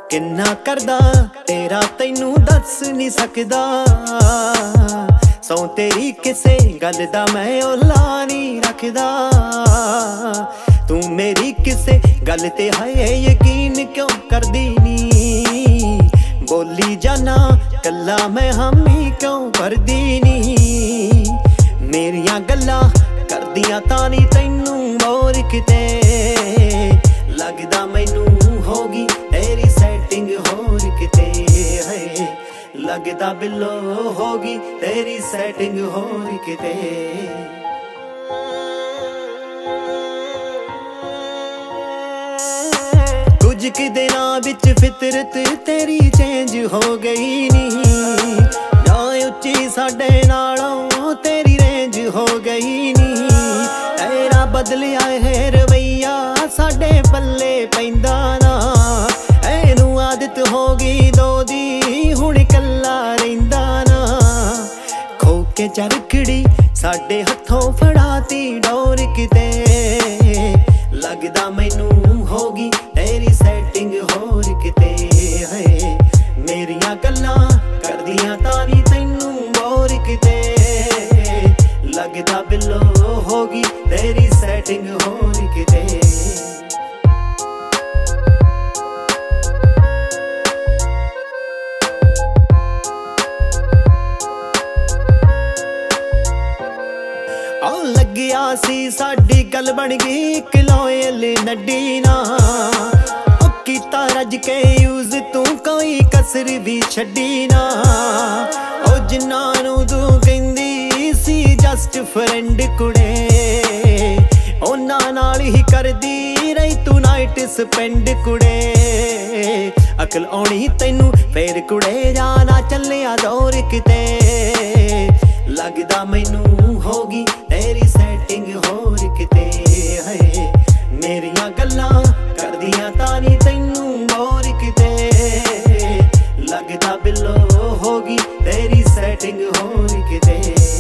किन्ना करदा तेरा तैनू दस नहीं सकदा। सौ तेरी किसे गल दा मैं ओला नहीं रखदा। तू मेरी किसे गल ते है यकीन क्यों करदी नी। बोली जाना कल्ला मैं हामी क्यों भरदी नी। मेरियां गल्लां करदियां तां नी तैनू मोर किते। लगदा मैनू होगी तेरी सैटिंग होर किते है। लगदा बिल्लो होगी तेरी सैटिंग होर किते। कुछ कि दिनां विच फितरत तेरी चेंज हो गई नी। ना उच्ची साडे नालों तेरी रेंज हो गई नी। तेरा बदलिया है रवैया साडे पल्ले पैंदा ना। एनू आदत हो गई दो दी हुण कल्ला रहिंदा ना। खो के चरखड़ी साडे हथों फड़ाती डोर किते। लगदा मैनू होगी तेरी सैटिंग होर किते है। मेरियां गल्लां करदियां तां नी तैनू मोर किते। लगदा बिल्लो होगी तेरी सैटिंग होर किते। लग्गिया सी साडी गल बन गई इक लॉयल नड्डी ना। कीता रज के यूज तू कोई कसर भी छड्डी ना। ओ जिन्ना नू तू कहंदी सी जस्ट फ्रेंड कुड़े। उन्हां नाल ही करदी रही तू नाइट स्पेंड कुड़े। अकल आउणी तैनू फेर कुड़े जाना चलिया दौर किते। लगदा मैनू होगी तेरी सैटिंग होर किते है। मेरियां गल्लां करदियां तां नी तैनू मोर किते। लगदा बिल्लो होगी तेरी सैटिंग होर किते।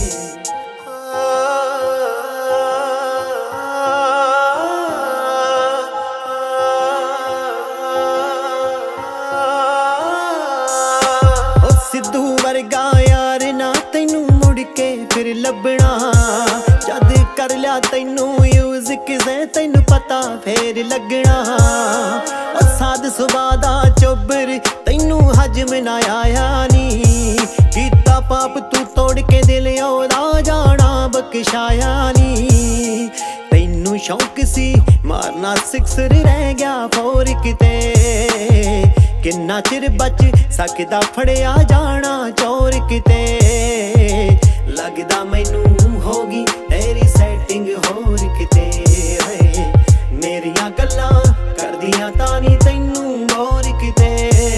सिद्धू वर्गा यार ना तैनू मुड़ के फिर लभना। जद कर लिया तैनू यूज किसे तैनू पता फेर लगना। साध सुभा दा चोबर तैनू हजम ना आया नी। कीता पाप तू तोड़ के दिल ओदा जाना बख्शाया नी। तैनू शौक सी मारना सिक्सर रह गया फोर किते। किन्ना चिर बच सकदा फड़िया जाना चोर किते। लगदा मैनू होगी तेरी सैटिंग होर किते है। मेरियां गल्लां करदियां तां नी तैनू मोर किते।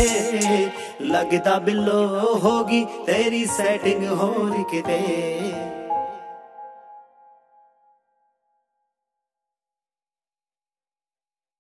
लगदा बिल्लो होगी तेरी सैटिंग होर किते।